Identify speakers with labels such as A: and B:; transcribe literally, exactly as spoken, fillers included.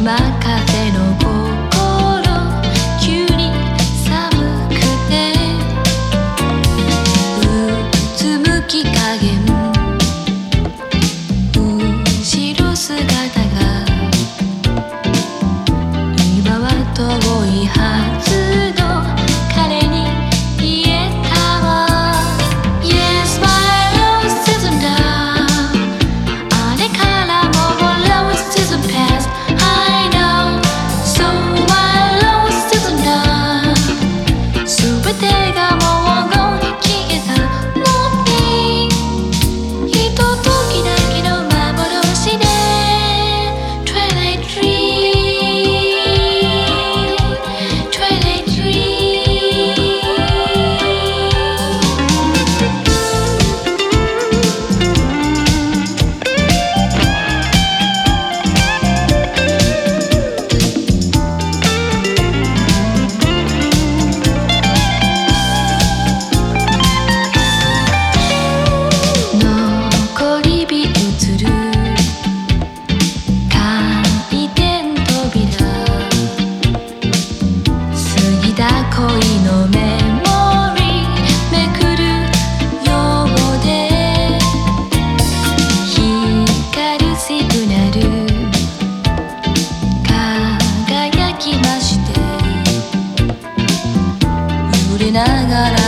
A: 島カフェの心急に寒くてうつむき加減後ろ姿が今は遠いはずの彼に言えたわ Yes, my love season down あれからもう love season past I know So my love season down 全てがもう消えたのにひとときだけの幻で Twilight dream Twilight dream 残り火移る回転扉過ぎた恋のメモリーめくるようで光るシグナル輝きまして揺れながら